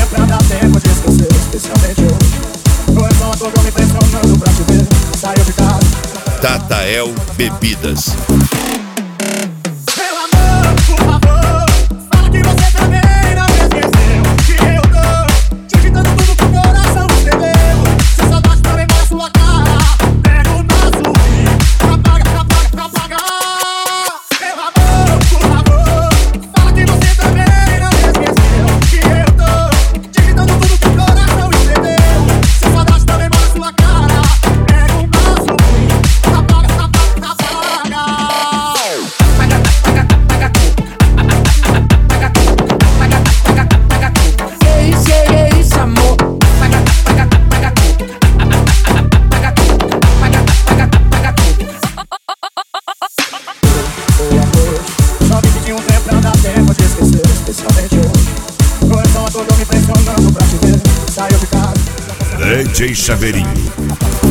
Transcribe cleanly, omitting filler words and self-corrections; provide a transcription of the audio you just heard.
tempo pra dar tempo de esquecer, especialmente hoje. Ou é só acordou me pressionando pra te ver, saiu de casa. Tatael Bebidas. Meu amor, por favor, fala que você também não me esqueceu. Que eu tô digitando tudo que o coração escreveu. Se saudade também mora sua cara, pega o nosso fim, apaga. Meu amor, por favor, fala que você também não me esqueceu. Que eu tô digitando tudo que o coração escreveu. Se saudade também mora sua cara, pega o nosso fim, apaga. Que isso, amor? Só me pedi um tempo pra dar tempo de esquecer, especialmente hoje. O coração acordou me pressionando pra te ver, saiu de casa. DJ Chaveirinho.